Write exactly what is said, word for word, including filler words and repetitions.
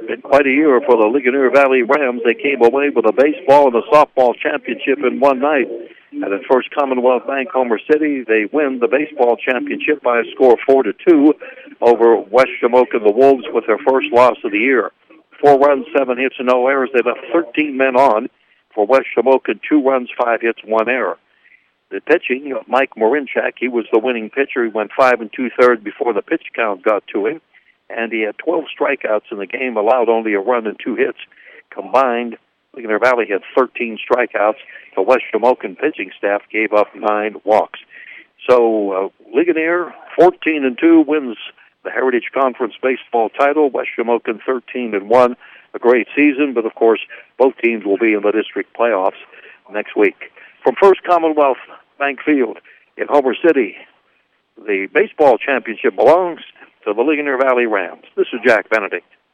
Been quite a year for the Ligonier Valley Rams. They came away with a baseball and a softball championship in one night. At the First Commonwealth Bank, Homer City, they win the baseball championship by a score of four to two over West Shamokin, the Wolves, with their first loss of the year. Four runs, seven hits, and no errors. They left thirteen men on. For West Shamokin, two runs, five hits, one error. The pitching, Mike Morinchak, he was the winning pitcher. He went five and two-thirds before the pitch count got to him. And he had twelve strikeouts in the game, allowed only a run and two hits. Combined, Ligonier Valley had thirteen strikeouts. The West Shamokin pitching staff gave up nine walks. So uh, Ligonier, fourteen and two, wins the Heritage Conference baseball title. West Shamokin, thirteen and one. A great season, but of course, both teams will be in the district playoffs next week. From First Commonwealth Bank Field in Homer City, the baseball championship belongs to the Ligonier Valley Rams. This is Jack Benedict.